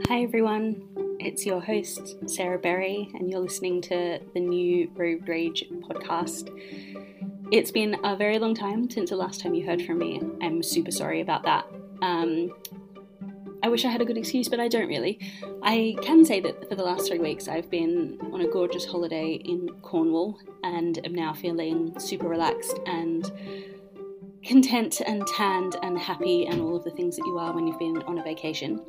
Hi everyone, it's your host Sarah Berry, and you're listening to the new Road Rage podcast. It's been a very long time since the last time you heard from me. I'm super sorry about that. I wish I had a good excuse, but I don't really. I can say that for the last 3 weeks I've been on a gorgeous holiday in Cornwall and am now feeling super relaxed and content and tanned and happy and all of the things that you are when you've been on a vacation.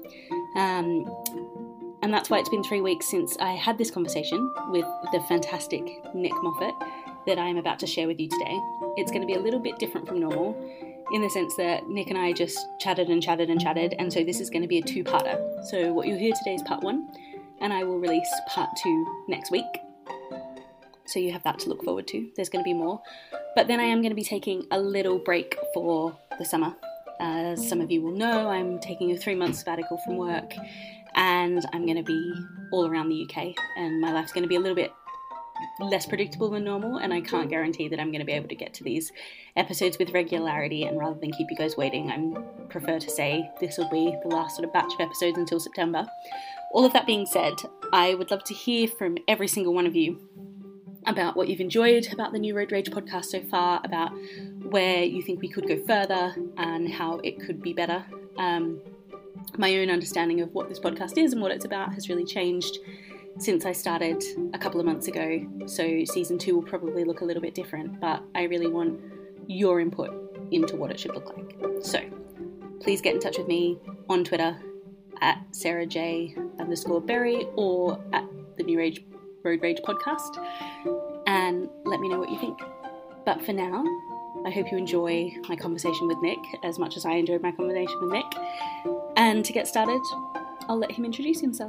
And that's why it's been 3 weeks since I had this conversation with the fantastic Nick Moffat that I'm about to share with you today. It's going to be a little bit different from normal in the sense that Nick and I just chatted, and so this is going to be a two-parter. So what you'll hear today is part one, and I will release part two next week. So you have that to look forward to. There's going to be more. But then I am going to be taking a little break for the summer. As some of you will know, I'm taking a 3-month sabbatical from work, and I'm going to be all around the UK, and my life's going to be a little bit less predictable than normal, and I can't guarantee that I'm going to be able to get to these episodes with regularity, and rather than keep you guys waiting, I prefer to say this will be the last sort of batch of episodes until September. All of that being said, I would love to hear from every single one of you about what you've enjoyed about the new Road Rage podcast so far, about where you think we could go further and how it could be better. My own understanding of what this podcast is and what it's about has really changed since I started a couple of months ago. So season 2 will probably look a little bit different, but I really want your input into what it should look like. So please get in touch with me on Twitter at sarahj_berry or at the New Road Rage podcast, and let me know what you think. But for now, I hope you enjoy my conversation with Nick as much as I enjoyed my conversation with Nick. And to get started, I'll let him introduce himself.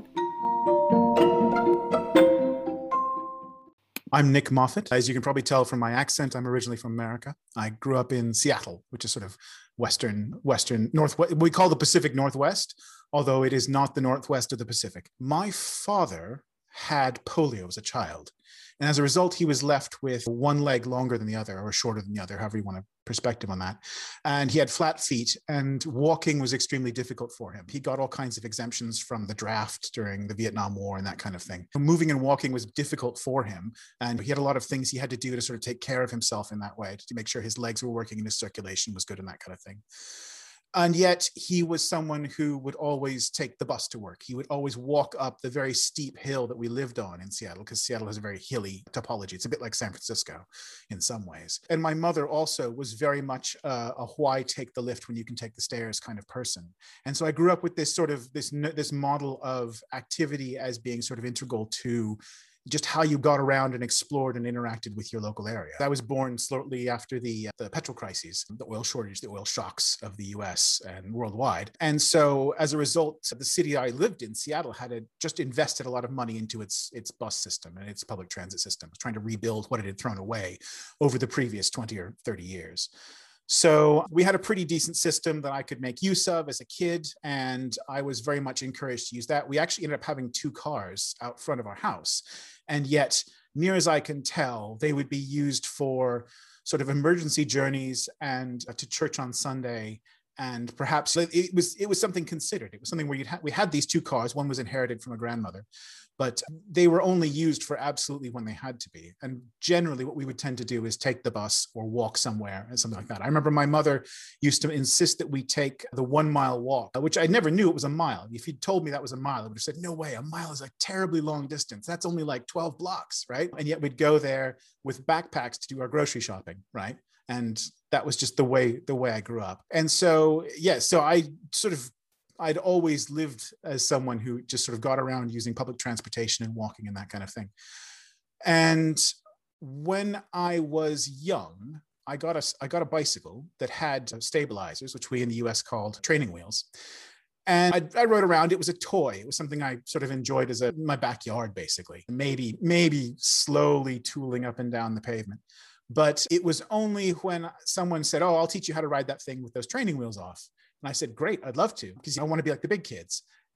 I'm Nick Moffat. As you can probably tell from my accent, I'm originally from America. I grew up in Seattle, which is sort of western northwest. We call the Pacific Northwest, although it is not the Northwest of the Pacific. My father had polio as a child. And as a result, he was left with one leg longer than the other, or shorter than the other, however you want a perspective on that. And he had flat feet, and walking was extremely difficult for him. He got all kinds of exemptions from the draft during the Vietnam War and that kind of thing. Moving and walking was difficult for him. And he had a lot of things he had to do to sort of take care of himself in that way, to make sure his legs were working and his circulation was good and that kind of thing. And yet he was someone who would always take the bus to work. He would always walk up the very steep hill that we lived on in Seattle, because Seattle has a very hilly topology. It's a bit like San Francisco in some ways. And my mother also was very much a why take the lift when you can take the stairs kind of person. And so I grew up with this sort of this model of activity as being sort of integral to just how you got around and explored and interacted with your local area. I was born shortly after the petrol crises, the oil shortage, the oil shocks of the US and worldwide. And so as a result, the city I lived in, Seattle, had just invested a lot of money into its bus system and its public transit system, trying to rebuild what it had thrown away over the previous 20 or 30 years. So we had a pretty decent system that I could make use of as a kid, and I was very much encouraged to use that. We actually ended up having 2 cars out front of our house, and yet, near as I can tell, they would be used for sort of emergency journeys and to church on Sunday. And perhaps it was something considered. It was something where we had these 2 cars. One was inherited from a grandmother, but they were only used for absolutely when they had to be. And generally what we would tend to do is take the bus or walk somewhere and something like that. I remember my mother used to insist that we take the 1-mile walk, which I never knew it was a mile. If you'd told me that was a mile, I would have said, no way, a mile is a terribly long distance. That's only like 12 blocks, right? And yet we'd go there with backpacks to do our grocery shopping, right? And that was just the way I grew up. And so, so I'd always lived as someone who just sort of got around using public transportation and walking and that kind of thing. And when I was young, I got a bicycle that had stabilizers, which we in the US called training wheels. And I rode around. It was a toy. It was something I sort of enjoyed as my backyard, basically, maybe slowly tooling up and down the pavement. But it was only when someone said, oh, I'll teach you how to ride that thing with those training wheels off. And I said, great, I'd love to, because I want to be like the big kids.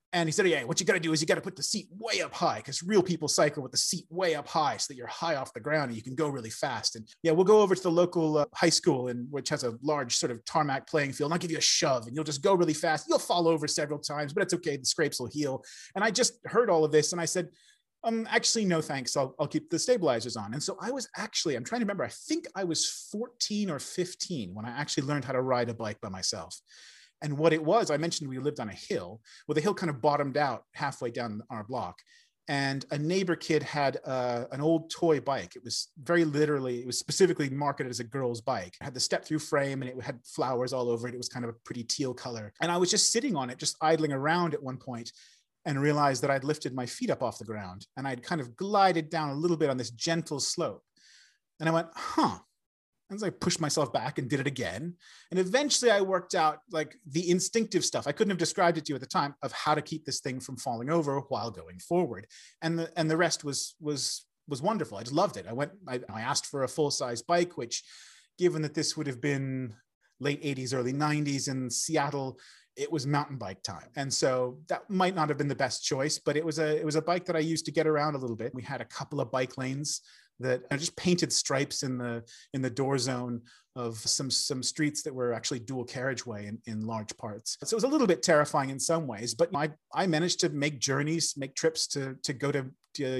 And he said, yeah, what you got to do is you got to put the seat way up high, because real people cycle with the seat way up high so that you're high off the ground and you can go really fast. And yeah, we'll go over to the local high school, which has a large sort of tarmac playing field. And I'll give you a shove and you'll just go really fast. You'll fall over several times, but it's okay. The scrapes will heal. And I just heard all of this and I said, actually, no, thanks. I'll keep the stabilizers on. And so I'm trying to remember, I think I was 14 or 15 when I actually learned how to ride a bike by myself. And what it was, I mentioned we lived on a hill. Well, the hill kind of bottomed out halfway down our block. And a neighbor kid had an old toy bike. It was it was specifically marketed as a girl's bike. It had the step-through frame and it had flowers all over it. It was kind of a pretty teal color. And I was just sitting on it, just idling around at one point, and realized that I'd lifted my feet up off the ground and I'd kind of glided down a little bit on this gentle slope. And I went, And so I pushed myself back and did it again. And eventually I worked out like the instinctive stuff. I couldn't have described it to you at the time of how to keep this thing from falling over while going forward. And the rest was wonderful. I just loved it. I asked for a full-size bike, which, given that this would have been late 80s, early 90s in Seattle, it was mountain bike time. And so that might not have been the best choice, but it was a bike that I used to get around a little bit. We had a couple of bike lanes that I just painted stripes in the door zone of some streets that were actually dual carriageway in large parts. So it was a little bit terrifying in some ways, but I managed to make journeys, make trips to go to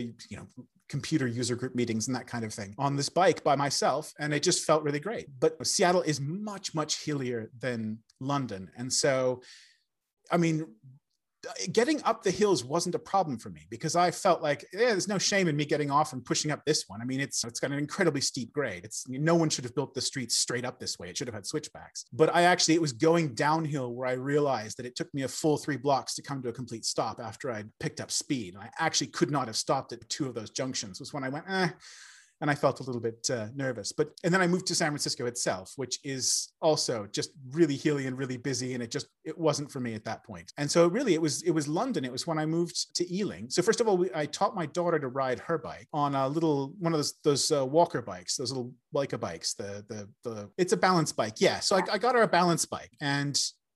computer user group meetings and that kind of thing on this bike by myself. And it just felt really great. But Seattle is much, much hillier than London. And so, I mean, getting up the hills wasn't a problem for me because I felt like, there's no shame in me getting off and pushing up this one. I mean, it's got an incredibly steep grade. No one should have built the streets straight up this way. It should have had switchbacks. But it was going downhill where I realized that it took me a full 3 blocks to come to a complete stop after I'd picked up speed. And I actually could not have stopped at 2 of those junctions. Was when I went, and I felt a little bit nervous. And then I moved to San Francisco itself, which is also just really hilly and really busy. And it wasn't for me at that point. And so really it was London. It was when I moved to Ealing. So first of all, I taught my daughter to ride her bike on one of those walker bikes, those little Leica bikes. It's a balance bike. Yeah. So I got her a balance bike and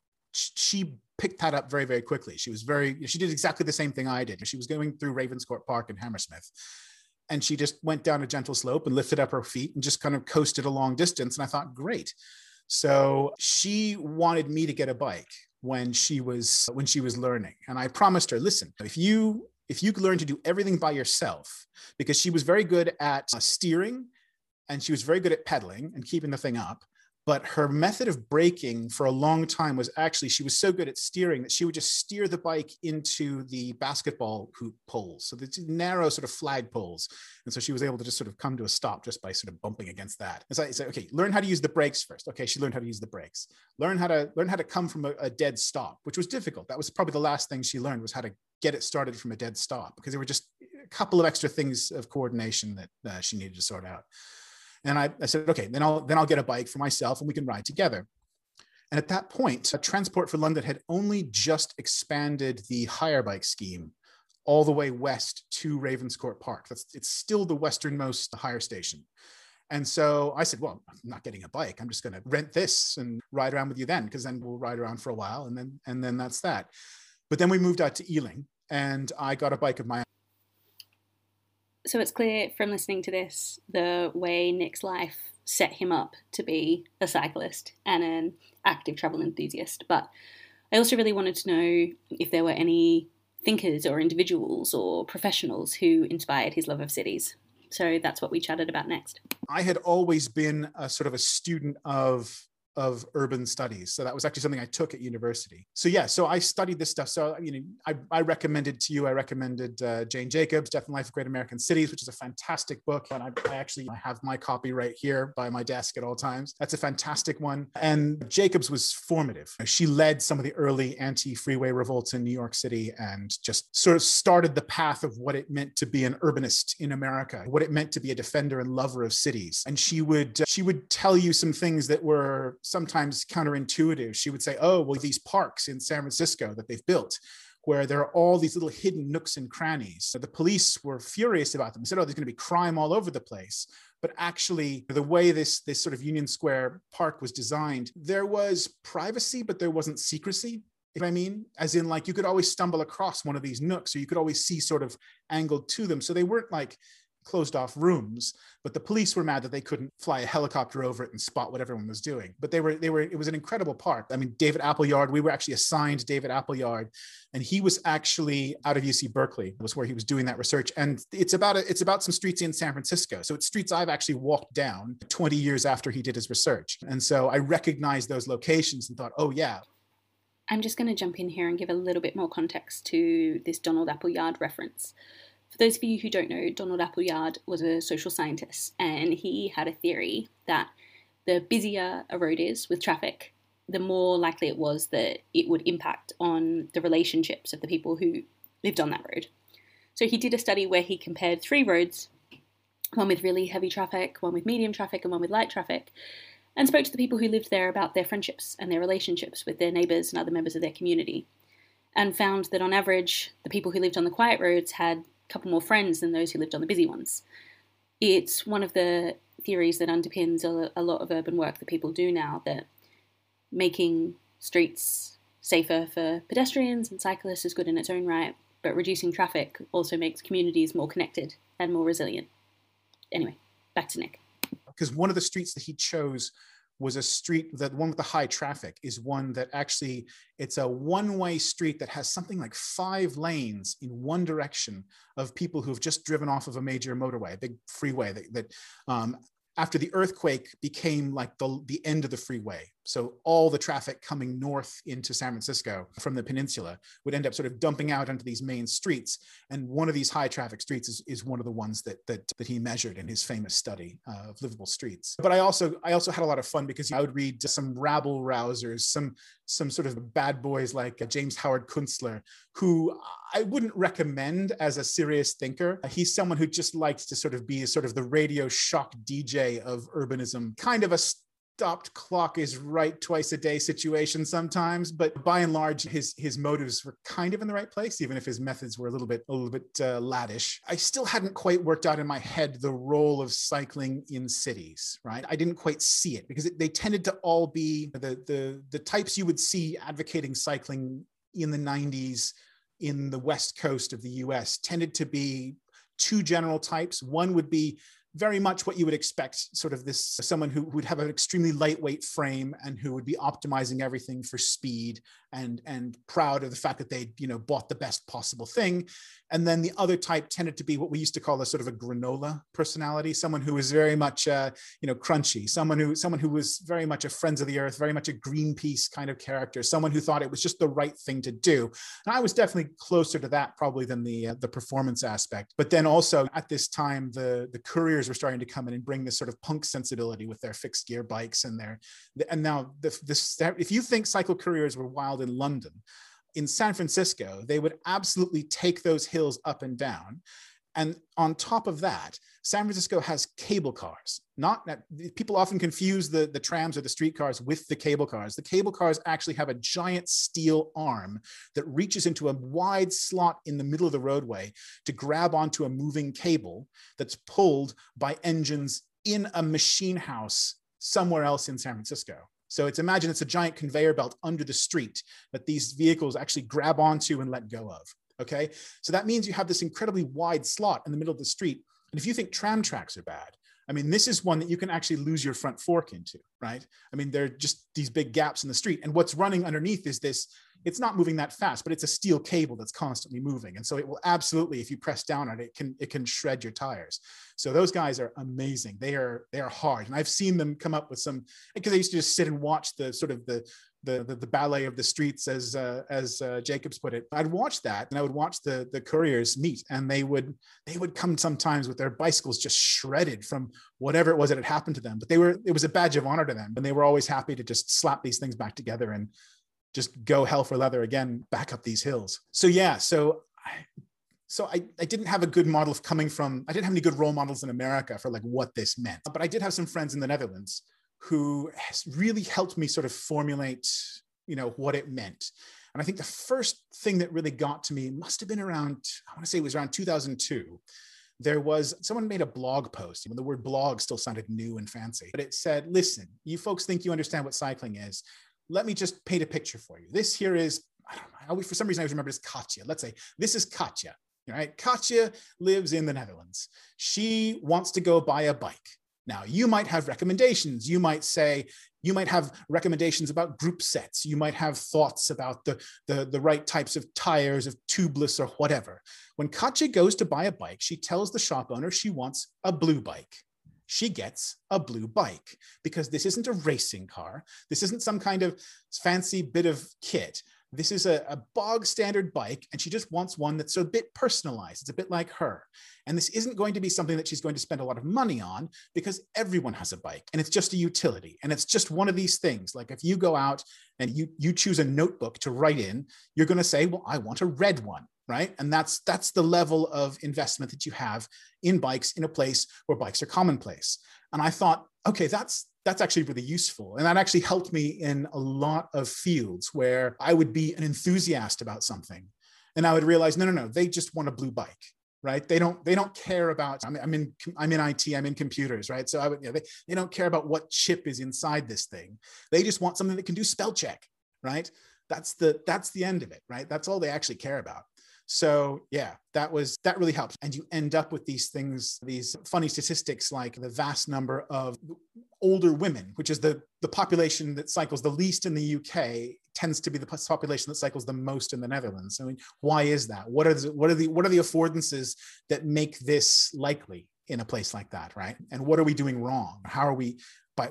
she picked that up very, very quickly. She did exactly the same thing I did. She was going through Ravenscourt Park in Hammersmith. And she just went down a gentle slope and lifted up her feet and just kind of coasted a long distance. And I thought, great. So she wanted me to get a bike when she was learning. And I promised her, listen, if you learn to do everything by yourself, because she was very good at steering and she was very good at pedaling and keeping the thing up. But her method of braking for a long time was actually, she was so good at steering that she would just steer the bike into the basketball hoop poles. So the narrow sort of flag poles. And so she was able to just sort of come to a stop just by sort of bumping against that. And so I said, okay, learn how to use the brakes first. Okay, she learned how to use the brakes. Learn how to come from a dead stop, which was difficult. That was probably the last thing she learned, was how to get it started from a dead stop, because there were just a couple of extra things of coordination that she needed to sort out. And I said, okay, then I'll get a bike for myself and we can ride together. And at that point, Transport for London had only just expanded the hire bike scheme all the way west to Ravenscourt Park. It's still the westernmost hire station. And so I said, well, I'm not getting a bike. I'm just going to rent this and ride around with you then, because then we'll ride around for a while and then that's that. But then we moved out to Ealing and I got a bike of my own. So it's clear from listening to this, the way Nick's life set him up to be a cyclist and an active travel enthusiast. But I also really wanted to know if there were any thinkers or individuals or professionals who inspired his love of cities. So that's what we chatted about next. I had always been a sort of a student of urban studies. So that was actually something I took at university. So I studied this stuff. So, I recommended to you, I recommended Jane Jacobs, Death and Life of Great American Cities, which is a fantastic book. And I have my copy right here by my desk at all times. That's a fantastic one. And Jacobs was formative. She led some of the early anti-freeway revolts in New York City and just sort of started the path of what it meant to be an urbanist in America, what it meant to be a defender and lover of cities. And she would tell you some things that were sometimes counterintuitive. She would say, oh, well, these parks in San Francisco that they've built, where there are all these little hidden nooks and crannies. So the police were furious about them. They said, oh, there's going to be crime all over the place. But actually, the way this sort of Union Square Park was designed, there was privacy, but there wasn't secrecy. You know what I mean? As in, like, you could always stumble across one of these nooks, or you could always see sort of angled to them. So they weren't like closed off rooms, but the police were mad that they couldn't fly a helicopter over it and spot what everyone was doing. But it was an incredible park. I mean, David Appleyard, we were actually assigned David Appleyard, and he was actually out of UC Berkeley, was where he was doing that research. And it's about some streets in San Francisco. So it's streets I've actually walked down 20 years after he did his research. And so I recognized those locations and thought, oh yeah. I'm just going to jump in here and give a little bit more context to this Donald Appleyard reference. For those of you who don't know, Donald Appleyard was a social scientist, and he had a theory that the busier a road is with traffic, the more likely it was that it would impact on the relationships of the people who lived on that road. So he did a study where he compared 3 roads, one with really heavy traffic, one with medium traffic, and one with light traffic, and spoke to the people who lived there about their friendships and their relationships with their neighbours and other members of their community, and found that on average, the people who lived on the quiet roads had couple more friends than those who lived on the busy ones. It's one of the theories that underpins a lot of urban work that people do now, that making streets safer for pedestrians and cyclists is good in its own right, but reducing traffic also makes communities more connected and more resilient. Anyway, back to Nick. Because one of the streets that he chose was a street, that one with the high traffic is one that actually, it's a one-way street that has something like 5 lanes in one direction of people who've just driven off of a major motorway, a big freeway that after the earthquake became like the end of the freeway. So all the traffic coming north into San Francisco from the peninsula would end up sort of dumping out onto these main streets. And one of these high traffic streets is one of the ones that he measured in his famous study of livable streets. But I also had a lot of fun because I would read some rabble rousers, some sort of bad boys like James Howard Kunstler, who I wouldn't recommend as a serious thinker. He's someone who just likes to sort of be sort of the radio shock DJ of urbanism, kind of a stopped clock is right twice a day situation sometimes, but by and large, his motives were kind of in the right place, even if his methods were a little bit laddish. I still hadn't quite worked out in my head the role of cycling in cities, right? I didn't quite see it because they tended to all be the types you would see advocating cycling in the 90s in the West Coast of the US tended to be 2 general types. One would be very much what you would expect, sort of this someone who would have an extremely lightweight frame and who would be optimizing everything for speed and proud of the fact that they bought the best possible thing. And then the other type tended to be what we used to call a sort of a granola personality, someone who was very much crunchy, someone who was very much a Friends of the Earth, very much a Greenpeace kind of character, someone who thought it was just the right thing to do. And I was definitely closer to that probably than the performance aspect. But then also at this time, the couriers were starting to come in and bring this sort of punk sensibility with their fixed gear bikes and now if you think cycle couriers were wild in London, in San Francisco, they would absolutely take those hills up and down. And on top of that, San Francisco has cable cars. People often confuse the trams or the streetcars with the cable cars. The cable cars actually have a giant steel arm that reaches into a wide slot in the middle of the roadway to grab onto a moving cable that's pulled by engines in a machine house somewhere else in San Francisco. So imagine it's a giant conveyor belt under the street that these vehicles actually grab onto and let go of. Okay, so that means you have this incredibly wide slot in the middle of the street. And if you think tram tracks are bad, I mean, this is one that you can actually lose your front fork into, right? I mean, they're just these big gaps in the street. And what's running underneath is this, it's not moving that fast, but it's a steel cable that's constantly moving. And so it will absolutely, if you press down on it, it can shred your tires. So those guys are amazing. They are hard. And I've seen them come up with some, because I used to just sit and watch the sort of the ballet of the streets, as Jacobs put it. I'd watch that, and I would watch the couriers meet, and they would come sometimes with their bicycles just shredded from whatever it was that had happened to them. But it was a badge of honor to them, and they were always happy to just slap these things back together and just go hell for leather again, back up these hills. So yeah, so I didn't have a good model of I didn't have any good role models in America for like what this meant, but I did have some friends in the Netherlands who has really helped me sort of formulate, what it meant. And I think the first thing that really got to me must have been around, I want to say it was around 2002. Someone made a blog post. The word blog still sounded new and fancy, but it said, listen, you folks think you understand what cycling is. Let me just paint a picture for you. This here is I don't know, for some reason I always remember it as Katja. Let's say this is Katja, right? Katja lives in the Netherlands. She wants to go buy a bike. Now, you might have recommendations. You might have recommendations about group sets. You might have thoughts about the right types of tires, of tubeless or whatever. When Katja goes to buy a bike, she tells the shop owner she wants a blue bike. She gets a blue bike because this isn't a racing car. This isn't some kind of fancy bit of kit. This is a bog standard bike, and she just wants one that's a bit personalized. It's a bit like her. And this isn't going to be something that she's going to spend a lot of money on because everyone has a bike and it's just a utility. And it's just one of these things. Like if you go out and you choose a notebook to write in, you're going to say, well, I want a red one, right? And that's the level of investment that you have in bikes in a place where bikes are commonplace. And I thought, okay, that's actually really useful. And that actually helped me in a lot of fields where I would be an enthusiast about something. And I would realize, no, they just want a blue bike, right? They don't care about, I'm in IT, I'm in computers, right? So they don't care about what chip is inside this thing. They just want something that can do spell check, right? That's the end of it, right? That's all they actually care about. So yeah, that really helps. And you end up with these things, these funny statistics like the vast number of older women, which is the population that cycles the least in the UK, tends to be the population that cycles the most in the Netherlands. I mean, why is that? What are the affordances that make this likely in a place like that, right? And what are we doing wrong? How are we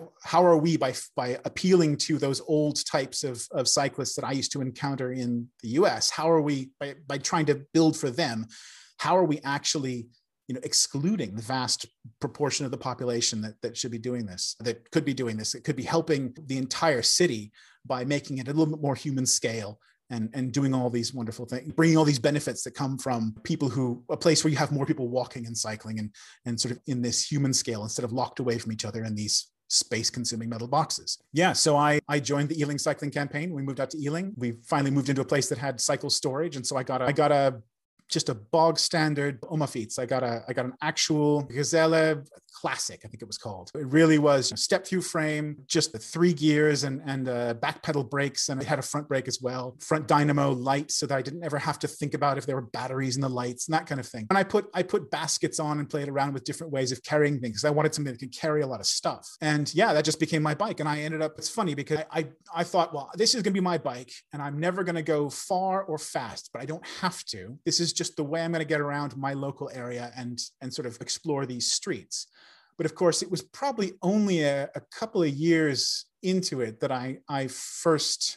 by appealing to those old types of cyclists that I used to encounter in the US? How are we by trying to build for them? How are we actually excluding the vast proportion of the population that should be doing this, that could be doing this? It could be helping the entire city by making it a little bit more human scale and doing all these wonderful things, bringing all these benefits that come from a place where you have more people walking and cycling and sort of in this human scale instead of locked away from each other in these space-consuming metal boxes. Yeah, so I joined the Ealing Cycling Campaign. We moved out to Ealing. We finally moved into a place that had cycle storage, and so I got just a bog standard Omafits. I got an actual Gazelle Classic, I think it was called. It really was a step-through frame, just the 3 gears and back pedal brakes, and it had a front brake as well. Front dynamo light, so that I didn't ever have to think about if there were batteries in the lights and that kind of thing. And I put baskets on and played around with different ways of carrying things because I wanted something that could carry a lot of stuff. And yeah, that just became my bike. And I ended up, it's funny because I thought, well, this is going to be my bike and I'm never going to go far or fast, but I don't have to. This is just the way I'm going to get around my local area and sort of explore these streets. But of course, it was probably only a couple of years into it that I first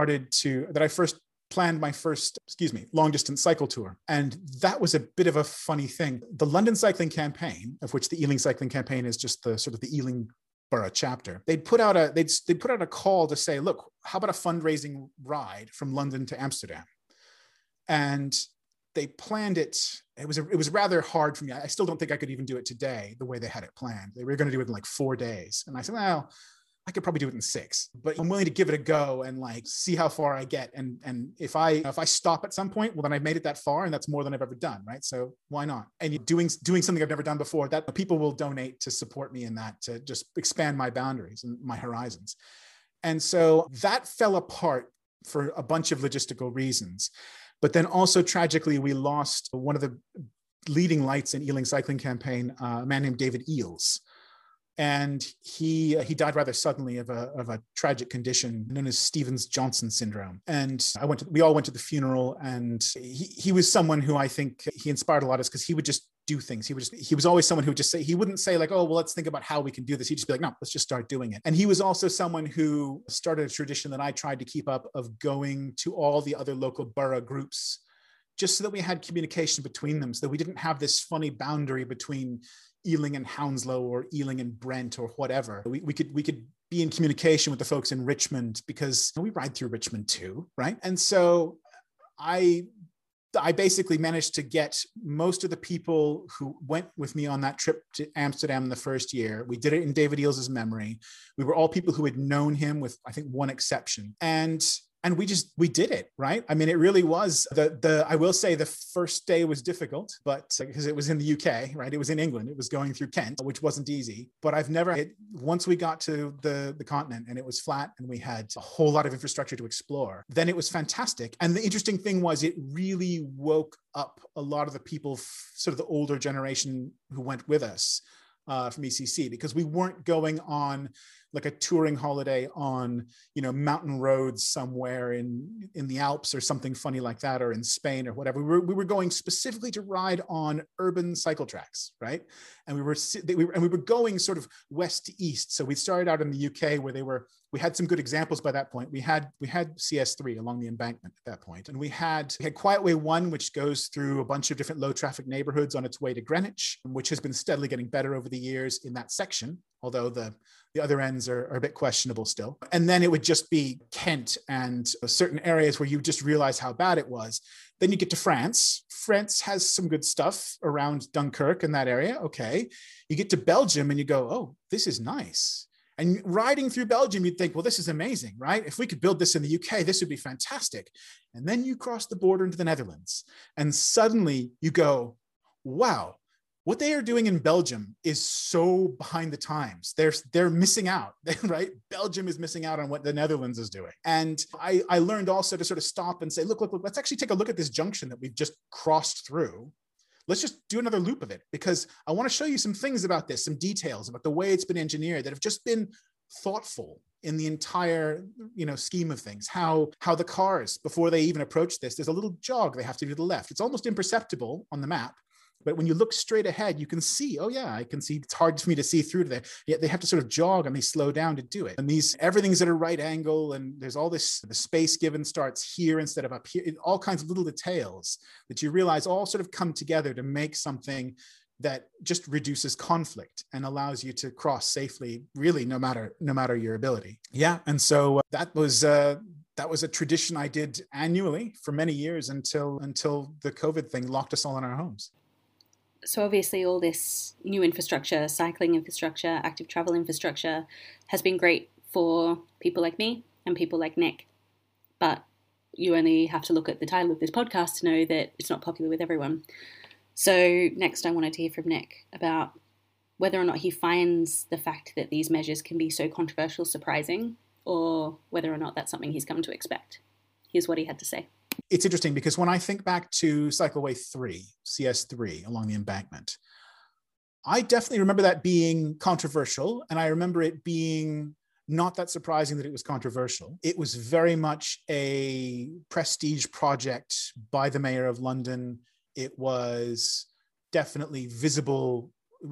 planned my first, long distance cycle tour. And that was a bit of a funny thing. The London Cycling Campaign, of which the Ealing Cycling Campaign is just the sort of the Ealing Borough chapter, they put out a call to say, look, how about a fundraising ride from London to Amsterdam? And they planned it. It was rather hard for me. I still don't think I could even do it today the way they had it planned. They were going to do it in like 4 days. And I said, well, I could probably do it in 6, but I'm willing to give it a go and like see how far I get. And if I stop at some point, well, then I've made it that far and that's more than I've ever done. Right. So why not? And doing something I've never done before, that people will donate to support me in that, to just expand my boundaries and my horizons. And so that fell apart for a bunch of logistical reasons. But then also tragically, we lost one of the leading lights in Ealing Cycling Campaign, a man named David Eales. And he died rather suddenly of a tragic condition known as Stevens-Johnson syndrome. And we all went to the funeral, and he was someone who I think he inspired a lot of us because he would just do things. He was always someone who would just say, he wouldn't say like, oh, well, let's think about how we can do this. He'd just be like, no, let's just start doing it. And he was also someone who started a tradition that I tried to keep up of going to all the other local borough groups, just so that we had communication between them, so that we didn't have this funny boundary between Ealing and Hounslow or Ealing and Brent or whatever. We could be in communication with the folks in Richmond because we ride through Richmond too, right? And so I basically managed to get most of the people who went with me on that trip to Amsterdam in the first year. We did it in David Eales' memory. We were all people who had known him with, I think, one exception. And And we did it, right? I mean, it really was I will say the first day was difficult, but because it was in the UK, right? It was in England. It was going through Kent, which wasn't easy. But once we got to the continent and it was flat and we had a whole lot of infrastructure to explore, then it was fantastic. And the interesting thing was it really woke up a lot of the people, sort of the older generation who went with us from ECC, because we weren't going on like a touring holiday on, mountain roads somewhere in the Alps or something funny like that, or in Spain or whatever. We were going specifically to ride on urban cycle tracks, right? And we were going sort of west to east. So we started out in the UK where we had some good examples by that point. We had CS3 along the embankment at that point. And we had Quiet Way 1, which goes through a bunch of different low traffic neighborhoods on its way to Greenwich, which has been steadily getting better over the years in that section, although the other ends are a bit questionable still. And then it would just be Kent and certain areas where you just realize how bad it was. Then you get to France. France has some good stuff around Dunkirk and that area. Okay. You get to Belgium and you go, oh, this is nice. And riding through Belgium, you'd think, well, this is amazing, right? If we could build this in the UK, this would be fantastic. And then you cross the border into the Netherlands and suddenly you go, wow, what they are doing in Belgium is so behind the times. They're missing out, right? Belgium is missing out on what the Netherlands is doing. And I learned also to sort of stop and say, look, let's actually take a look at this junction that we've just crossed through. Let's just do another loop of it, because I want to show you some things about this, some details about the way it's been engineered that have just been thoughtful in the entire, scheme of things. How the cars, before they even approach this, there's a little jog they have to do to the left. It's almost imperceptible on the map, but when you look straight ahead, you can see, oh yeah, I can see. It's hard for me to see through to there. Yet they have to sort of jog and they slow down to do it. And everything's at a right angle, and there's all this, the space given starts here instead of up here. All kinds of little details that you realize all sort of come together to make something that just reduces conflict and allows you to cross safely, really, no matter your ability. Yeah, and so that was a tradition I did annually for many years until the COVID thing locked us all in our homes. So obviously all this new infrastructure, cycling infrastructure, active travel infrastructure, has been great for people like me and people like Nick. But you only have to look at the title of this podcast to know that it's not popular with everyone. So next I wanted to hear from Nick about whether or not he finds the fact that these measures can be so controversial surprising, or whether or not that's something he's come to expect. Here's what he had to say. It's interesting because when I think back to Cycleway 3, CS3 along the embankment, I definitely remember that being controversial, and I remember it being not that surprising that it was controversial. It was very much a prestige project by the Mayor of London. It was definitely visible. It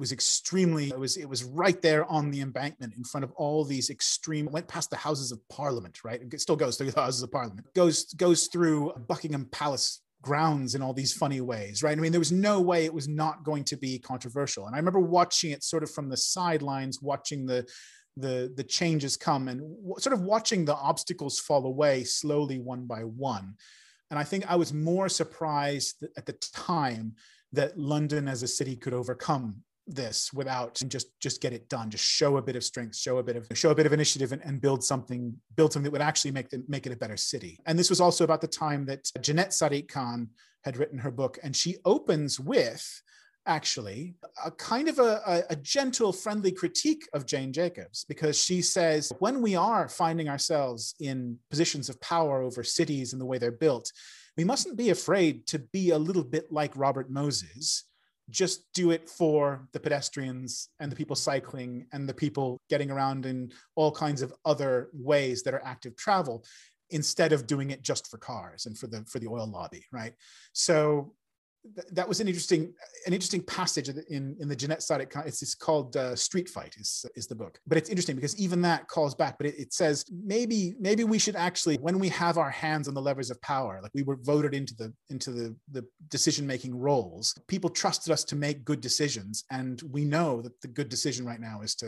was right there on the embankment in front of all these went past the Houses of Parliament, right? It still goes through the Houses of Parliament, goes through Buckingham Palace grounds in all these funny ways, right? I mean, there was no way it was not going to be controversial. And I remember watching it sort of from the sidelines, watching the changes come and sort of watching the obstacles fall away slowly one by one. And I think I was more surprised at the time that London as a city could overcome this without and just get it done, just show a bit of strength, show a bit of initiative, and build something that would actually make it a better city. And this was also about the time that Jeanette Sadiq Khan had written her book, and she opens with actually a kind of a gentle, friendly critique of Jane Jacobs, because she says, when we are finding ourselves in positions of power over cities and the way they're built, we mustn't be afraid to be a little bit like Robert Moses. Just do it for the pedestrians and the people cycling and the people getting around in all kinds of other ways that are active travel, instead of doing it just for cars and for the oil lobby, right? So that was an interesting passage in the Jeanette Sadiq. It's called Street Fight is the book. But it's interesting because even that calls back, but it says maybe we should actually, when we have our hands on the levers of power, like we were voted into the decision-making roles, people trusted us to make good decisions. And we know that the good decision right now is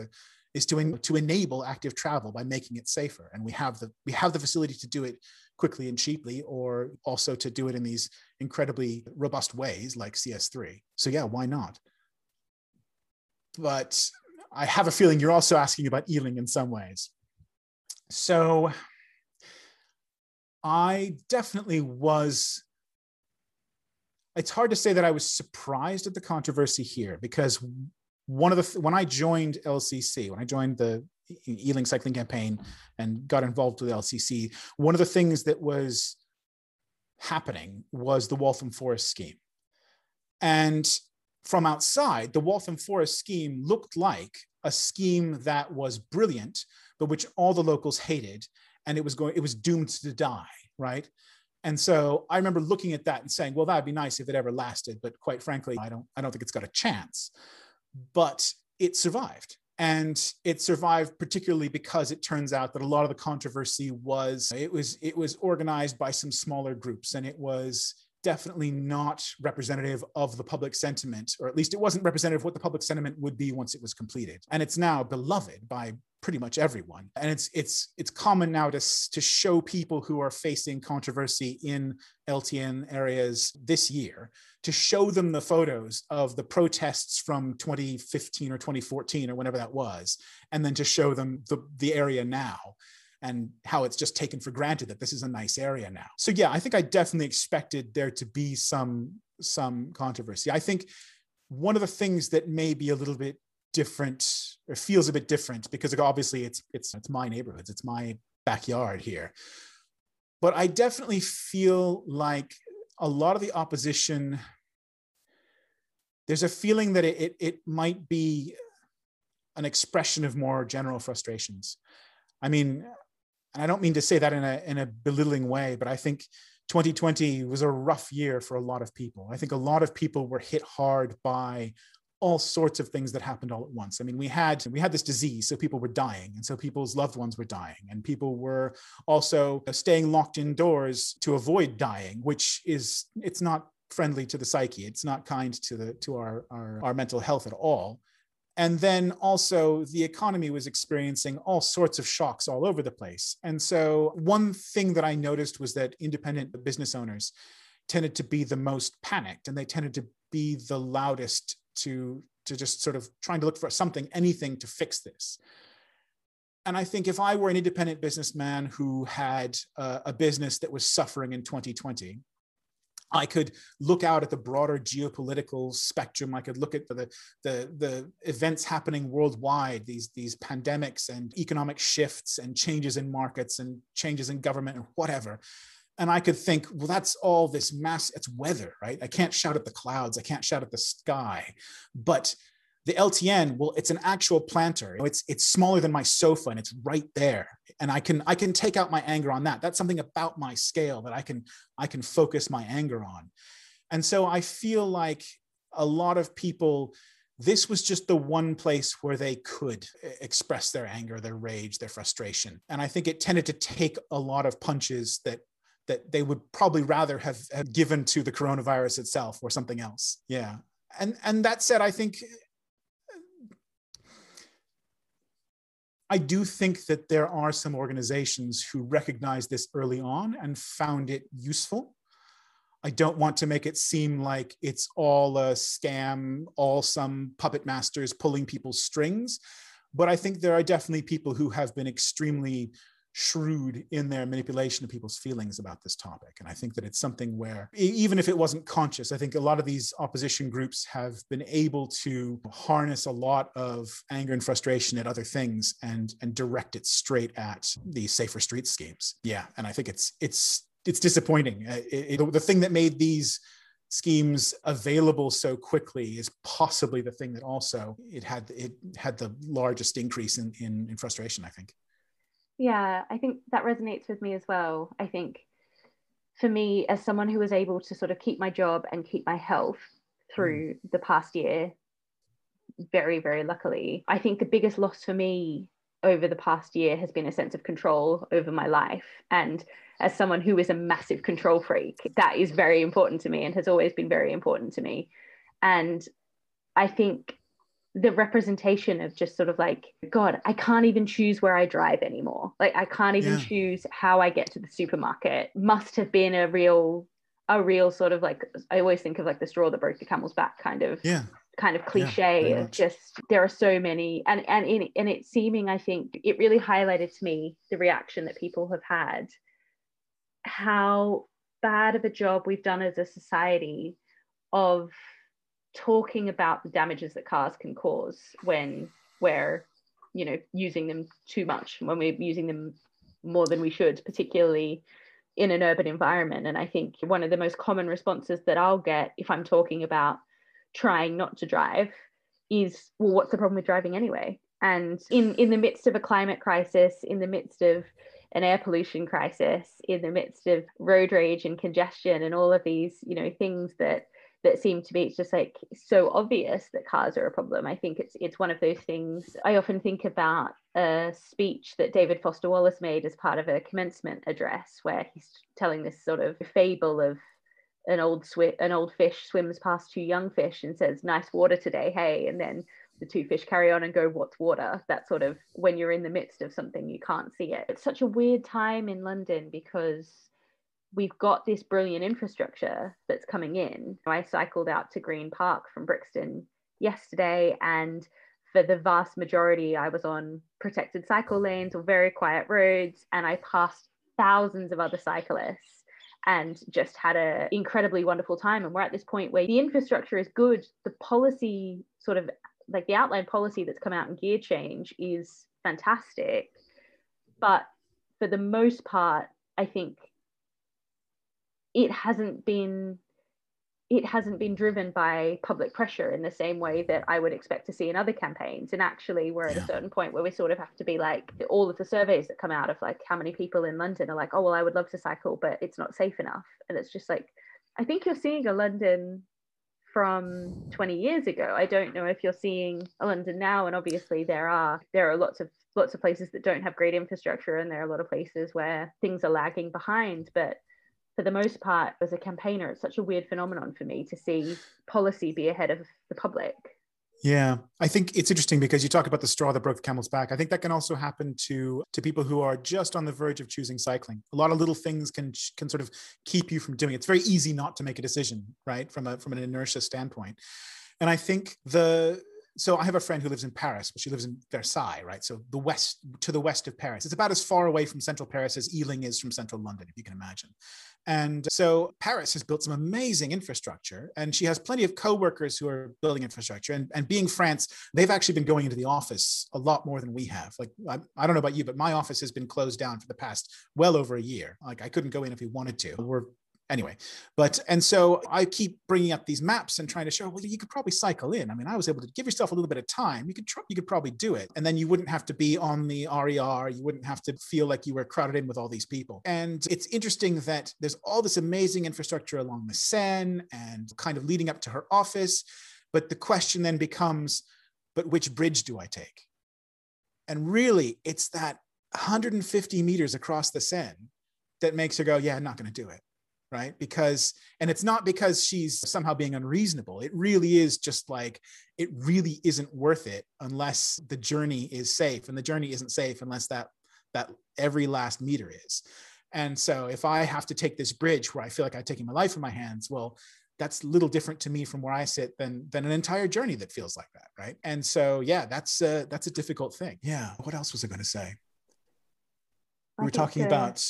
to enable active travel by making it safer. And we have the facility to do it quickly and cheaply, or also to do it in these incredibly robust ways like CS3. So yeah, why not? But I have a feeling you're also asking about Ealing in some ways. So I definitely was. It's hard to say that I was surprised at the controversy here, because one of when I joined LCC, when I joined the Ealing Cycling Campaign and got involved with LCC, one of the things that was happening was the Waltham Forest scheme. And from outside, the Waltham Forest scheme looked like a scheme that was brilliant, but which all the locals hated, and it was doomed to die, right? And so I remember looking at that and saying, well, that'd be nice if it ever lasted, but quite frankly, I don't think it's got a chance. But it survived. And it survived particularly because it turns out that a lot of the controversy was organized by some smaller groups, and it was definitely not representative of the public sentiment, or at least it wasn't representative of what the public sentiment would be once it was completed. And it's now beloved by pretty much everyone. And it's common now to show people who are facing controversy in LTN areas this year, to show them the photos of the protests from 2015 or 2014 or whenever that was, and then to show them the area now, and how it's just taken for granted that this is a nice area now. So yeah, I think I definitely expected there to be some controversy. I think one of the things that may be a little bit different, or feels a bit different, because obviously it's my neighborhoods, it's my backyard here, but I definitely feel like a lot of the opposition, there's a feeling that it might be an expression of more general frustrations. I mean, and I don't mean to say that in a belittling way, but I think 2020 was a rough year for a lot of people. I think a lot of people were hit hard by all sorts of things that happened all at once. I mean, we had this disease, so people were dying, and so people's loved ones were dying, and people were also staying locked indoors to avoid dying, which it's not friendly to the psyche. It's not kind to our mental health at all. And then also the economy was experiencing all sorts of shocks all over the place. And so one thing that I noticed was that independent business owners tended to be the most panicked, and they tended to be the loudest to just sort of trying to look for anything to fix this. And I think if I were an independent businessman who had a business that was suffering in 2020, I could look out at the broader geopolitical spectrum. I could look at the events happening worldwide, these pandemics and economic shifts and changes in markets and changes in government and whatever. And I could think, well, that's all this it's weather, right? I can't shout at the clouds. I can't shout at the sky. But the LTN, well, it's an actual planter. It's smaller than my sofa, and it's right there. And I can take out my anger on that. That's something about my scale that I can focus my anger on. And so I feel like a lot of people, this was just the one place where they could express their anger, their rage, their frustration. And I think it tended to take a lot of punches that they would probably rather have given to the coronavirus itself or something else. Yeah. And that said, I do think that there are some organizations who recognize this early on and found it useful. I don't want to make it seem like it's all a scam, all some puppet masters pulling people's strings, but I think there are definitely people who have been extremely shrewd in their manipulation of people's feelings about this topic. And I think that it's something where, even if it wasn't conscious, I think a lot of these opposition groups have been able to harness a lot of anger and frustration at other things and direct it straight at these safer street schemes. Yeah. And I think it's disappointing. The thing that made these schemes available so quickly is possibly the thing that also it had the largest increase in frustration, I think. Yeah, I think that resonates with me as well. I think for me, as someone who was able to sort of keep my job and keep my health through the past year, very, very luckily, I think the biggest loss for me over the past year has been a sense of control over my life. And as someone who is a massive control freak, that is very important to me and has always been very important to me. And I think the representation of just sort of like, God, I can't even choose where I drive anymore. Like, I can't even choose how I get to the supermarket must have been a real sort of like, I always think of like the straw that broke the camel's back kind of cliche of just, there are so many, and it seeming, I think it really highlighted to me the reaction that people have had how bad of a job we've done as a society of talking about the damages that cars can cause when we're, you know, using them too much, when we're using them more than we should, particularly in an urban environment. And I think one of the most common responses that I'll get if I'm talking about trying not to drive is, well, what's the problem with driving anyway? And in the midst of a climate crisis, in the midst of an air pollution crisis, in the midst of road rage and congestion and all of these, you know, things that seem to be, it's just like so obvious that cars are a problem. I think it's one of those things. I often think about a speech that David Foster Wallace made as part of a commencement address, where he's telling this sort of fable of an old fish swims past two young fish and says, "Nice water today, hey," and then the two fish carry on and go, "What's water?" That sort of, when you're in the midst of something, you can't see it. It's such a weird time in London because we've got this brilliant infrastructure that's coming in. I cycled out to Green Park from Brixton yesterday, and for the vast majority, I was on protected cycle lanes or very quiet roads, and I passed thousands of other cyclists and just had an incredibly wonderful time. And we're at this point where the infrastructure is good. The policy, sort of like the outline policy that's come out in gear change, is fantastic. But for the most part, I think it hasn't been driven by public pressure in the same way that I would expect to see in other campaigns. And actually we're at a certain point where we sort of have to be like, all of the surveys that come out of like how many people in London are like, oh, well, I would love to cycle, but it's not safe enough. And it's just like, I think you're seeing a London from 20 years ago. I don't know if you're seeing a London now. And obviously there are lots of places that don't have great infrastructure, and there are a lot of places where things are lagging behind. But for the most part, as a campaigner, it's such a weird phenomenon for me to see policy be ahead of the public. Yeah, I think it's interesting because you talk about the straw that broke the camel's back. I think that can also happen to people who are just on the verge of choosing cycling. A lot of little things can sort of keep you from doing it. It's very easy not to make a decision, right, from an inertia standpoint. And I think so I have a friend who lives in Paris, but she lives in Versailles, right? So to the west of Paris. It's about as far away from central Paris as Ealing is from central London, if you can imagine. And so Paris has built some amazing infrastructure, and she has plenty of co-workers who are building infrastructure. And being France, they've actually been going into the office a lot more than we have. Like, I don't know about you, but my office has been closed down for the past well over a year. Like, I couldn't go in if we wanted to. Anyway, and so I keep bringing up these maps and trying to show, well, you could probably cycle in. I mean, I was able to give yourself a little bit of time. You could probably do it. And then you wouldn't have to be on the RER. You wouldn't have to feel like you were crowded in with all these people. And it's interesting that there's all this amazing infrastructure along the Seine and kind of leading up to her office. But the question then becomes, but which bridge do I take? And really, it's that 150 meters across the Seine that makes her go, yeah, I'm not going to do it. Right? And it's not because she's somehow being unreasonable. It really is just like, it really isn't worth it unless the journey is safe. And the journey isn't safe unless that every last meter is. And so if I have to take this bridge where I feel like I'm taking my life in my hands, well, that's a little different to me from where I sit than an entire journey that feels like that. Right? And so, yeah, that's a difficult thing. Yeah. What else was I going to say? We were talking about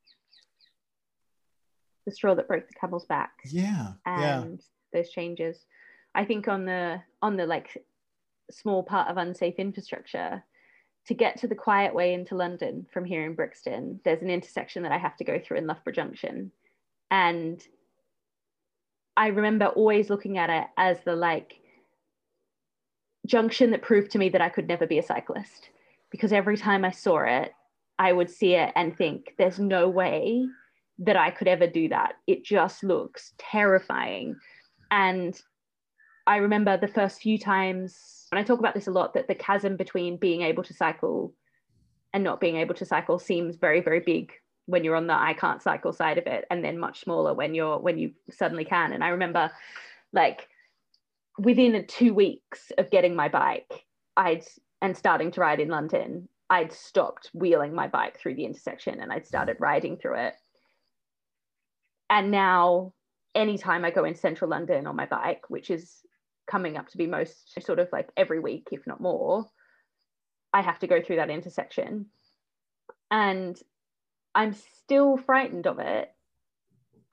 the straw that broke the camel's back. And those changes. I think on the like small part of unsafe infrastructure, to get to the quiet way into London from here in Brixton, there's an intersection that I have to go through in Loughborough Junction. And I remember always looking at it as the like junction that proved to me that I could never be a cyclist, because every time I saw it, I would see it and think, there's no way that I could ever do that. It just looks terrifying. And I remember the first few times, and I talk about this a lot, that the chasm between being able to cycle and not being able to cycle seems very, very big when you're on the I can't cycle side of it, and then much smaller when you suddenly can. And I remember, like, within 2 weeks of getting my bike and starting to ride in London, I'd stopped wheeling my bike through the intersection and I'd started riding through it. And now, anytime I go in central London on my bike, which is coming up to be most sort of like every week, if not more, I have to go through that intersection. And I'm still frightened of it,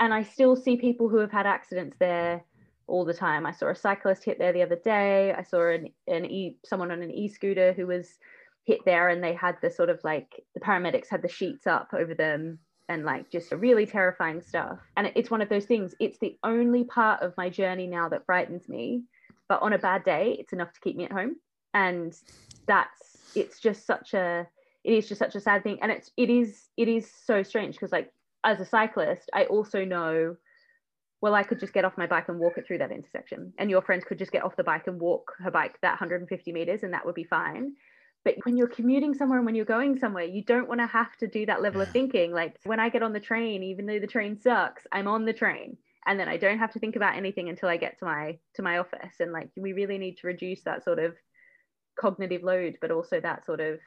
And I still see people who have had accidents there all the time. I saw a cyclist hit there the other day. I saw someone on an e-scooter who was hit there, and they had the sort of like, the paramedics had the sheets up over them, and like just really terrifying stuff. And it's one of those things, it's the only part of my journey now that frightens me, but on a bad day it's enough to keep me at home. And it is just such a sad thing. And it is so strange, because like, as a cyclist, I also know, well, I could just get off my bike and walk it through that intersection, and your friend could just get off the bike and walk her bike that 150 meters, and that would be fine. But when you're commuting somewhere and when you're going somewhere, you don't want to have to do that level of thinking. Like when I get on the train, even though the train sucks, I'm on the train, and then I don't have to think about anything until I get to my office. And like, we really need to reduce that sort of cognitive load, but also that sort of,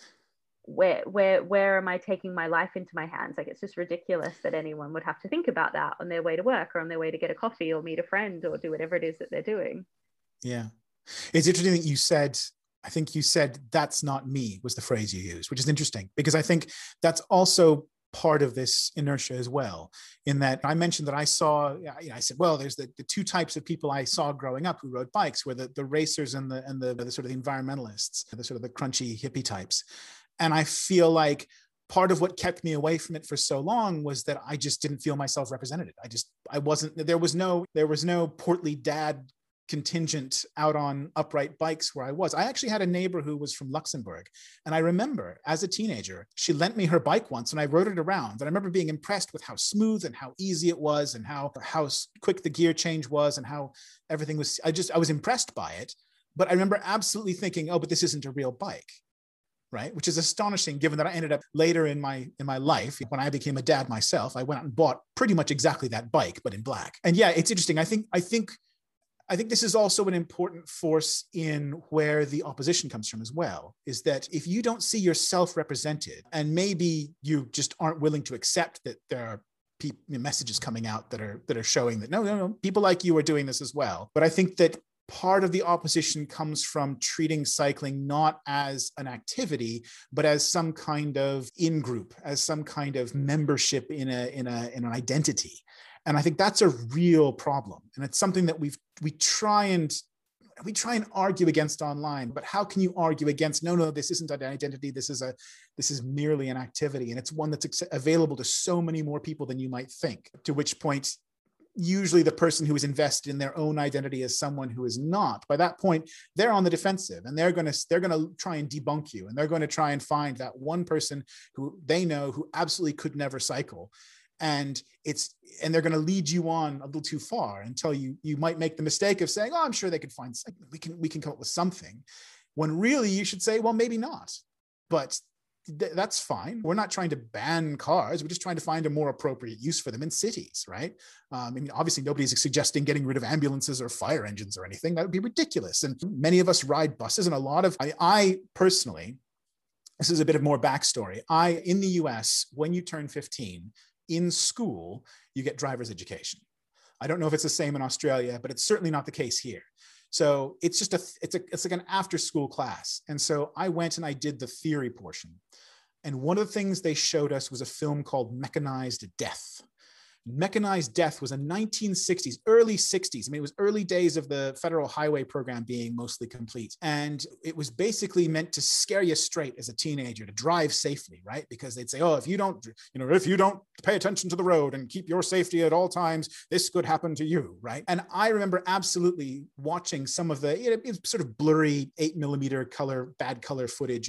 where am I taking my life into my hands? Like, it's just ridiculous that anyone would have to think about that on their way to work, or on their way to get a coffee, or meet a friend, or do whatever it is that they're doing. Yeah. It's interesting that you said, I think you said, "That's not me," was the phrase you used, which is interesting, because I think that's also part of this inertia as well, in that I mentioned that I saw, I said, well, there's the two types of people I saw growing up who rode bikes, were the racers and the sort of the environmentalists, the sort of the crunchy hippie types. And I feel like part of what kept me away from it for so long was that I just didn't feel myself represented. There was no portly dad contingent out on upright bikes where I was. I actually had a neighbor who was from Luxembourg. And I remember as a teenager, she lent me her bike once and I rode it around. And I remember being impressed with how smooth and how easy it was, and how quick the gear change was, and how everything was. I was impressed by it. But I remember absolutely thinking, oh, but this isn't a real bike. Right? Which is astonishing, given that I ended up later in my life, when I became a dad myself, I went out and bought pretty much exactly that bike, but in black. And yeah, it's interesting. I think this is also an important force in where the opposition comes from as well, is that if you don't see yourself represented, and maybe you just aren't willing to accept that there are messages coming out that are showing that no, people like you are doing this as well. But I think that part of the opposition comes from treating cycling not as an activity, but as some kind of in-group, as some kind of membership in an identity. And I think that's a real problem. And it's something that we try and argue against online. But how can you argue against, no, this isn't an identity, this is merely an activity, and it's one that's available to so many more people than you might think, to which point usually the person who is invested in their own identity as someone who is not, by that point, they're on the defensive, and they're going to try and debunk you, and they're going to try and find that one person who they know who absolutely could never cycle. And they're going to lead you on a little too far until you might make the mistake of saying, oh, I'm sure they could find, we can come up with something, when really you should say, well, maybe not, but that's fine. We're not trying to ban cars. We're just trying to find a more appropriate use for them in cities, right? I mean, obviously nobody's suggesting getting rid of ambulances or fire engines or anything. That would be ridiculous. And many of us ride buses, and I personally, this is a bit of more backstory. In the US, when you turn 15 in school, you get driver's education. I don't know if it's the same in Australia, but it's certainly not the case here. So it's just it's like an after school class. And so I went and I did the theory portion. And one of the things they showed us was a film called Mechanized Death. Mechanized Death was a 1960s, early 60s. I mean, it was early days of the federal highway program being mostly complete. And it was basically meant to scare you straight as a teenager to drive safely, right? Because they'd say, oh, if you don't pay attention to the road and keep your safety at all times, this could happen to you, right? And I remember absolutely watching some of the sort of blurry 8mm bad color footage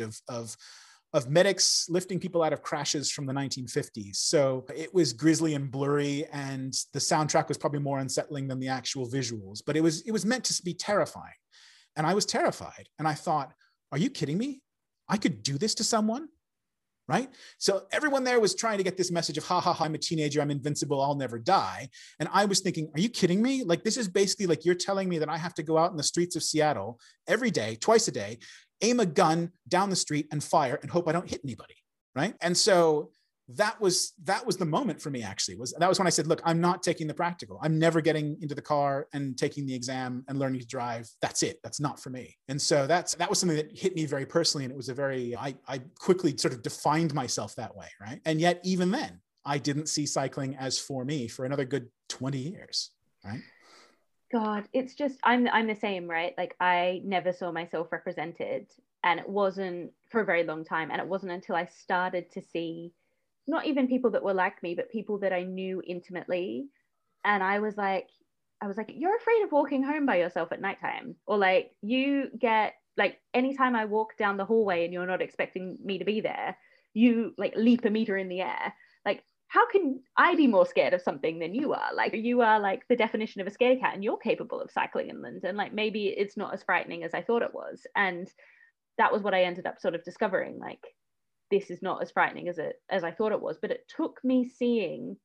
of medics lifting people out of crashes from the 1950s. So it was grisly and blurry, and the soundtrack was probably more unsettling than the actual visuals, but it was meant to be terrifying. And I was terrified. And I thought, are you kidding me? I could do this to someone, right? So everyone there was trying to get this message of, I'm a teenager, I'm invincible, I'll never die. And I was thinking, are you kidding me? Like, this is basically like you're telling me that I have to go out in the streets of Seattle every day, twice a day, aim a gun down the street and fire and hope I don't hit anybody, right? And so that was the moment for me, actually. That was when I said, look, I'm not taking the practical. I'm never getting into the car and taking the exam and learning to drive. That's it. That's not for me. And so that was something that hit me very personally. And it was I quickly sort of defined myself that way, right? And yet even then, I didn't see cycling as for me for another good 20 years, right? God, it's just I'm the same, right? Like I never saw myself represented, and it wasn't for a very long time. And it wasn't until I started to see not even people that were like me, but people that I knew intimately. And I was like, you're afraid of walking home by yourself at nighttime. Or like you get like anytime I walk down the hallway and you're not expecting me to be there, you like leap a meter in the air. Like how can I be more scared of something than you are? Like you are like the definition of a scaredy cat and you're capable of cycling inland. And like maybe it's not as frightening as I thought it was. And that was what I ended up sort of discovering. Like this is not as frightening as I thought it was. But it took me seeing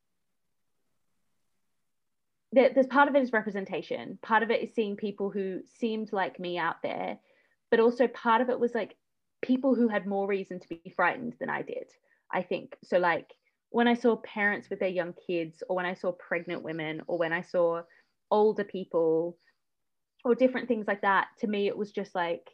that there's part of it is representation. Part of it is seeing people who seemed like me out there. But also part of it was like people who had more reason to be frightened than I did, I think. So like when I saw parents with their young kids, or when I saw pregnant women, or when I saw older people, or different things like that, to me, it was just like,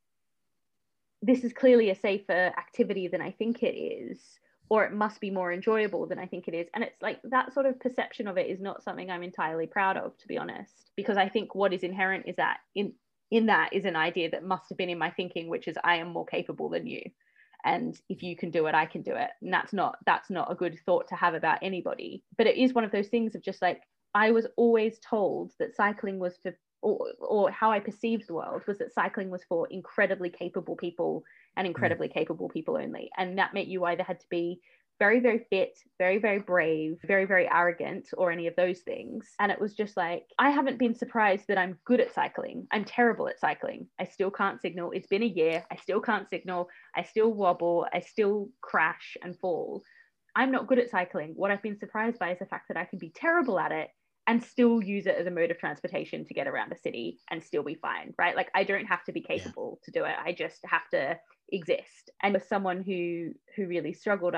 this is clearly a safer activity than I think it is, or it must be more enjoyable than I think it is. And it's like that sort of perception of it is not something I'm entirely proud of, to be honest, because I think what is inherent is that in that is an idea that must have been in my thinking, which is I am more capable than you. And if you can do it, I can do it. And that's not a good thought to have about anybody. But it is one of those things of just like, I was always told that cycling was for, or how I perceived the world was that cycling was for incredibly capable people and incredibly capable people only. And that meant you either had to be very, very fit, very, very brave, very, very arrogant, or any of those things. And it was just like, I haven't been surprised that I'm good at cycling. I'm terrible at cycling. I still can't signal. It's been a year. I still can't signal. I still wobble. I still crash and fall. I'm not good at cycling. What I've been surprised by is the fact that I can be terrible at it and still use it as a mode of transportation to get around a city and still be fine, right? Like I don't have to be capable to do it. I just have to exist. And as someone who really struggled,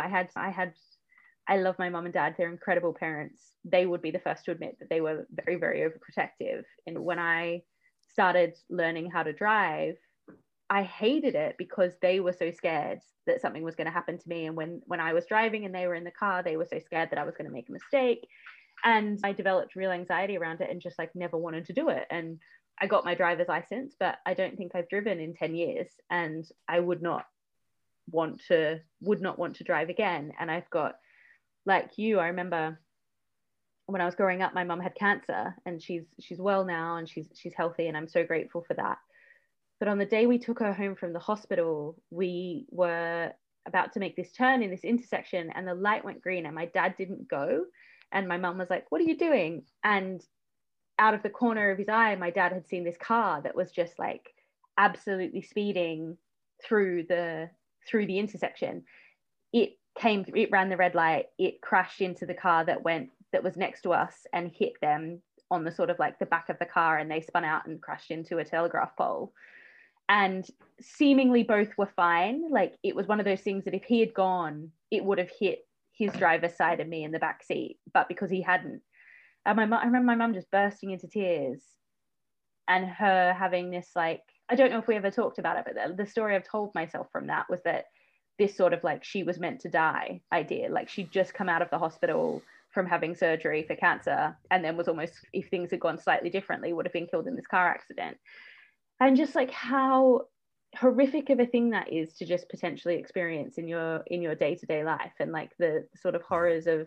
I love my mom and dad. They're incredible parents. They would be the first to admit that they were very, very overprotective. And when I started learning how to drive, I hated it because they were so scared that something was going to happen to me. And when I was driving and they were in the car, they were so scared that I was going to make a mistake. And I developed real anxiety around it and just like never wanted to do it. And I got my driver's license, but I don't think I've driven in 10 years. And I would not want to drive again. And I've got, like you, I remember when I was growing up, my mum had cancer and she's well now and she's healthy, and I'm so grateful for that. But on the day we took her home from the hospital, we were about to make this turn in this intersection and the light went green and my dad didn't go. And my mum was like, "What are you doing?" And out of the corner of his eye, my dad had seen this car that was just like absolutely speeding through the intersection. It ran the red light. It crashed into the car that was next to us and hit them on the sort of like the back of the car, and they spun out and crashed into a telegraph pole. And seemingly both were fine. Like it was one of those things that if he had gone, it would have hit his driver's side and me in the back seat, but because he hadn't, I remember my mum just bursting into tears and her having this like, I don't know if we ever talked about it, but the story I've told myself from that was that this sort of like she was meant to die idea, like she'd just come out of the hospital from having surgery for cancer and then was almost, if things had gone slightly differently, would have been killed in this car accident. And just like how horrific of a thing that is to just potentially experience in your day-to-day life, and like the sort of horrors of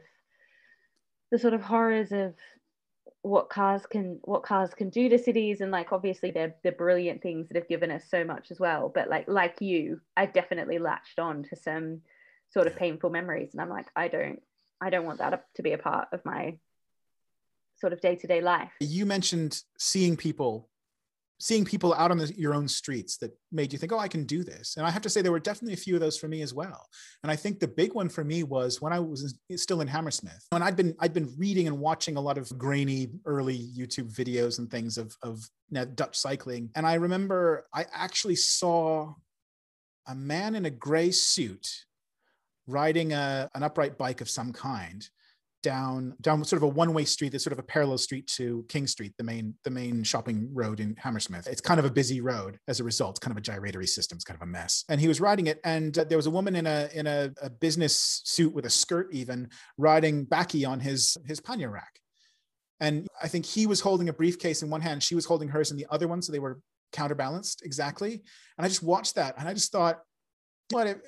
what cars can do to cities. And like obviously they're brilliant things that have given us so much as well, but like you, I've definitely latched on to some sort of painful memories, and I'm like, I don't want that to be a part of my sort of day-to-day life. You mentioned seeing people out on your own streets that made you think, oh, I can do this. And I have to say there were definitely a few of those for me as well. And I think the big one for me was when I was still in Hammersmith, and I'd been reading and watching a lot of grainy early YouTube videos and things of Dutch cycling. And I remember I actually saw a man in a gray suit riding an upright bike of some kind. down sort of a one-way street that's sort of a parallel street to King Street, the main shopping road in Hammersmith. It's kind of a busy road as a result. It's kind of a gyratory system. It's kind of a mess. And he was riding it, and there was a woman in a business suit with a skirt even riding backy on his pannier rack. And I think he was holding a briefcase in one hand, she was holding hers in the other one, so they were counterbalanced exactly. And I just watched that, and I just thought, what,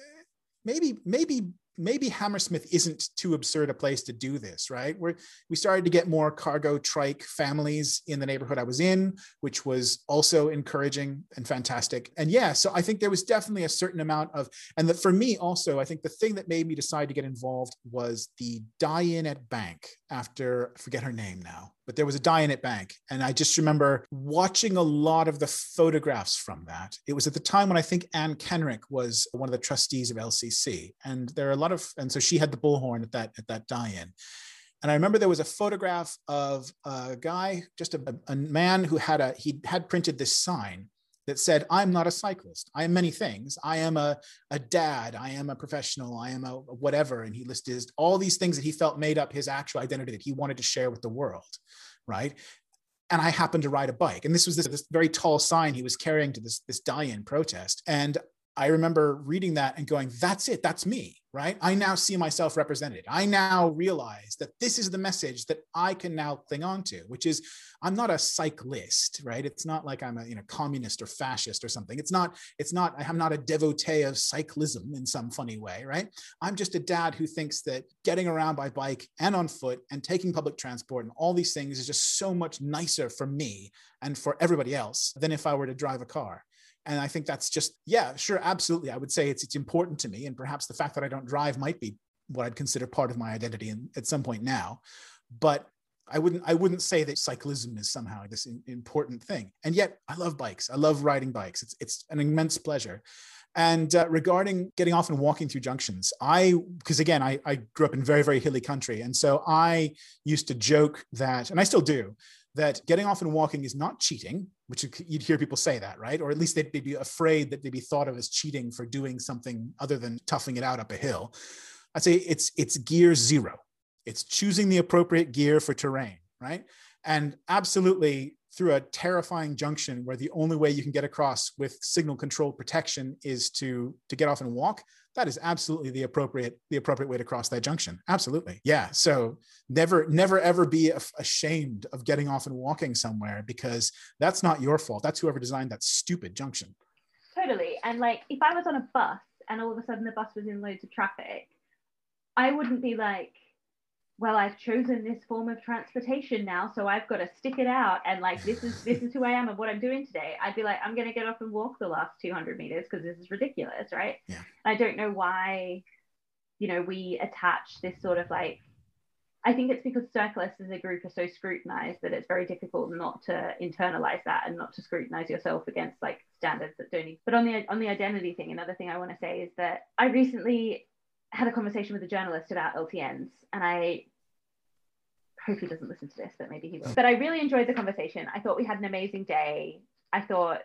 maybe Hammersmith isn't too absurd a place to do this, right? We started to get more cargo trike families in the neighborhood I was in, which was also encouraging and fantastic. And yeah, so I think there was definitely a certain amount of, and that for me also, I think the thing that made me decide to get involved was the die-in at Bank after, I forget her name now, but there was a die-in at Bank. And I just remember watching a lot of the photographs from that. It was at the time when I think Anne Kenrick was one of the trustees of LCC. And there are a lot of, and so she had the bullhorn at that die-in. And I remember there was a photograph of a guy, just a man who he had printed this sign that said, "I'm not a cyclist. I am many things. I am a dad. I am a professional. I am a whatever." And he listed all these things that he felt made up his actual identity that he wanted to share with the world, right? And I happened to ride a bike. And this was this very tall sign he was carrying to this die-in protest. And I remember reading that and going, that's it, that's me, right? I now see myself represented. I now realize that this is the message that I can now cling on to, which is, I'm not a cyclist, right? It's not like I'm a communist or fascist or something. I'm not a devotee of cyclism in some funny way, right? I'm just a dad who thinks that getting around by bike and on foot and taking public transport and all these things is just so much nicer for me and for everybody else than if I were to drive a car. And I think that's just, yeah, sure, absolutely. I would say it's important to me. And perhaps the fact that I don't drive might be what I'd consider part of my identity at some point now. But I wouldn't say that cyclism is somehow this important thing. And yet I love bikes. I love riding bikes. It's an immense pleasure. And regarding getting off and walking through junctions, because again, I grew up in very, very hilly country. And so I used to joke that, and I still do, that getting off and walking is not cheating, which you'd hear people say that, right? Or at least they'd be afraid that they'd be thought of as cheating for doing something other than toughing it out up a hill. I'd say it's gear zero. It's choosing the appropriate gear for terrain, right? And absolutely through a terrifying junction where the only way you can get across with signal control protection is to get off and walk, that is absolutely the appropriate way to cross that junction. Absolutely. Yeah. So never ever be ashamed of getting off and walking somewhere, because that's not your fault. That's whoever designed that stupid junction. Totally. And like, if I was on a bus and all of a sudden the bus was in loads of traffic, I wouldn't be like, well, I've chosen this form of transportation now, so I've got to stick it out. And like, this is who I am and what I'm doing today. I'd be like, I'm going to get off and walk the last 200 meters because this is ridiculous, right? Yeah. I don't know why, we attach this sort of like, I think it's because cyclists as a group are so scrutinized that it's very difficult not to internalize that and not to scrutinize yourself against like standards that don't need. But on the identity thing, another thing I want to say is that I recently had a conversation with a journalist about LTNs, and I hope he doesn't listen to this, but maybe he will. But I really enjoyed the conversation. I thought we had an amazing day. I thought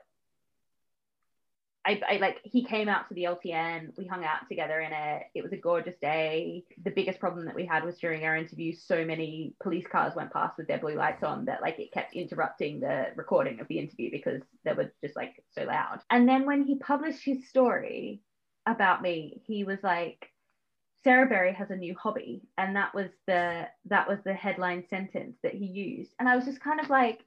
I like, he came out to the LTN, we hung out together in it. It was a gorgeous day. The biggest problem that we had was during our interview, so many police cars went past with their blue lights on that like it kept interrupting the recording of the interview because they were just like so loud. And then when he published his story about me, he was like, Sarah Berry has a new hobby. And that was the headline sentence that he used. And I was just kind of like,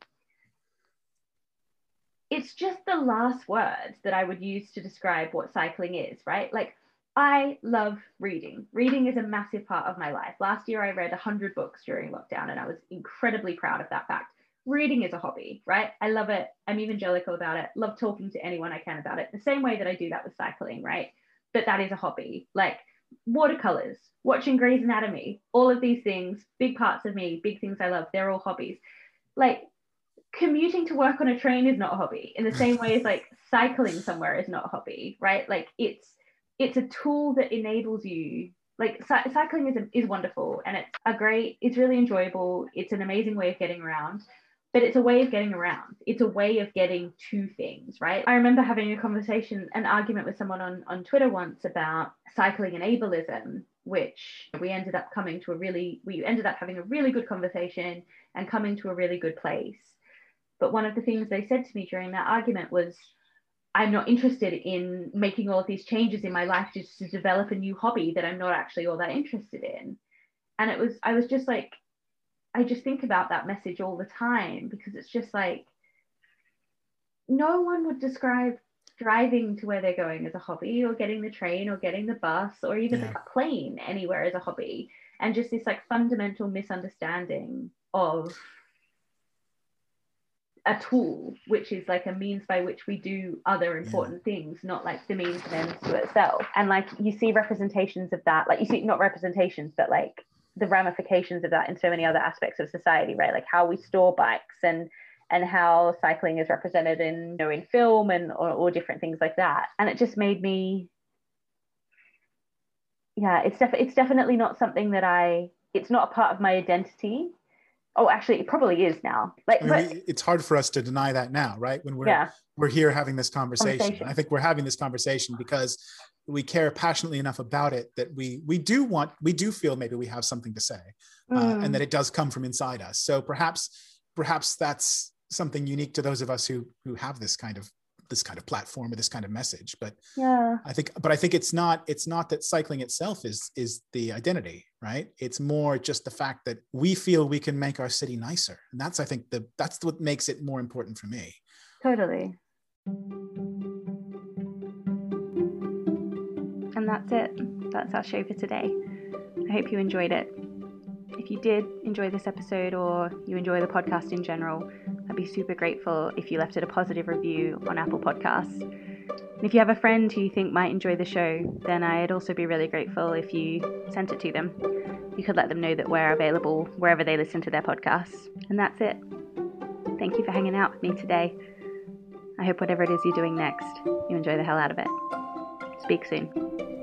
it's just the last words that I would use to describe what cycling is, right? Like, I love reading. Reading is a massive part of my life. Last year, I read 100 books during lockdown, and I was incredibly proud of that fact. Reading is a hobby, right? I love it. I'm evangelical about it. Love talking to anyone I can about it. The same way that I do that with cycling, right? But that is a hobby. Like watercolors, watching Grey's Anatomy, all of these things, big parts of me, big things I love, they're all hobbies. Like, commuting to work on a train is not a hobby in the same way as like cycling somewhere is not a hobby, right? Like it's a tool that enables you, like cycling is wonderful, and it's really enjoyable. It's an amazing way of getting around, but it's a way of getting around. It's a way of getting to things, right? I remember having an argument with someone on Twitter once about cycling and ableism, which we ended up having a really good conversation and coming to a really good place. But one of the things they said to me during that argument was, I'm not interested in making all of these changes in my life just to develop a new hobby that I'm not actually all that interested in. And I was just like, I just think about that message all the time, because it's just like, no one would describe driving to where they're going as a hobby, or getting the train or getting the bus or even the plane anywhere as a hobby. And just this like fundamental misunderstanding of a tool, which is like a means by which we do other important things, not like the means and ends to itself. And like you see representations of that, like you see not representations, but like the ramifications of that in so many other aspects of society, right? Like how we store bikes and how cycling is represented in, in film and or different things like that. And it just made me, it's definitely not something that it's not a part of my identity. Oh, actually, it probably is now. Like, it's hard for us to deny that now, right? When we're here having this conversation. I think we're having this conversation because we care passionately enough about it that we do feel maybe we have something to say, and that it does come from inside us. So perhaps that's something unique to those of us who have this kind of platform or this kind of message. But I think it's not that cycling itself is the identity, right? It's more just the fact that we feel we can make our city nicer. And that's, I think, that's what makes it more important for me. Totally. And that's it. That's our show for today. I hope you enjoyed it. If you did enjoy this episode, or you enjoy the podcast in general, I'd be super grateful if you left it a positive review on Apple Podcasts. And if you have a friend who you think might enjoy the show, then I'd also be really grateful if you sent it to them. You could let them know that we're available wherever they listen to their podcasts. And that's it. Thank you for hanging out with me today. I hope whatever it is you're doing next, you enjoy the hell out of it. Speak soon.